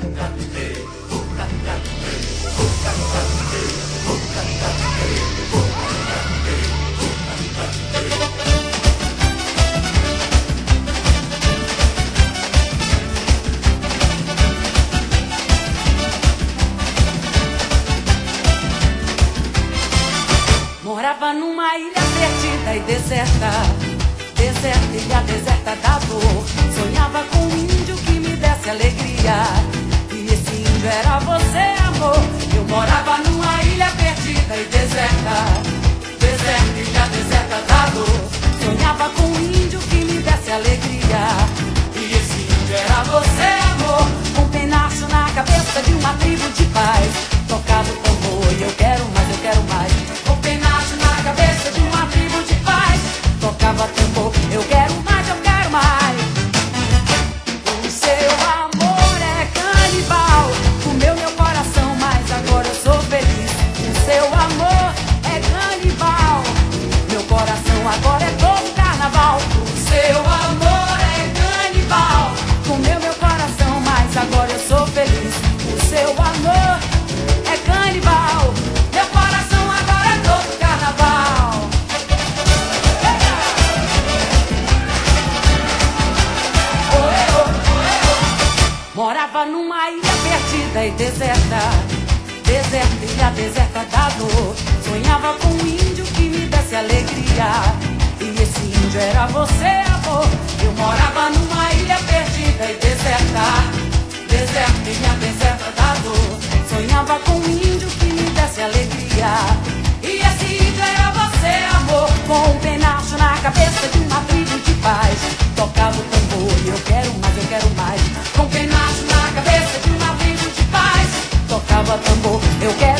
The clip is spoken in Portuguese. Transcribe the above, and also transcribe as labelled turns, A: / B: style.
A: Morava numa ilha perdida e deserta, deserta, ilha deserta da dor. Sonhava com um índio que me desse alegria, e esse índio era você, amor. Eu morava numa ilha perdida e deserta, deserta, ilha deserta da dor. Sonhava com um índio que me desse alegria, e esse índio era você, amor. Com um penacho na cabeça de uma tribo de paz, tocava o tambor e eu quero mais, eu quero mais. Com penacho na cabeça de uma tribo de paz, tocava tambor, eu quero mais, eu quero mais. O seu amor é canibal, comeu meu coração, mas agora eu sou feliz. O seu amor é canibal, meu coração agora é todo carnaval. O seu amor é canibal, comeu meu coração, mas agora eu sou feliz. O seu amor é canibal, meu coração agora é todo carnaval. Morava numa ilha perdida e deserta, deserta, ilha deserta da dor. Sonhava com um índio que me desse alegria, e esse índio era você, amor. Eu morava numa ilha perdida e deserta, deserta, ilha deserta da dor. Sonhava com um índio que me desse alegria, e esse índio era você, amor. Com um penacho na cabeça de uma tribo de paz, tocava o tambor e eu quero mais, eu quero mais. Com um penacho na cabeça de uma tribo de paz, tocava tambor, eu quero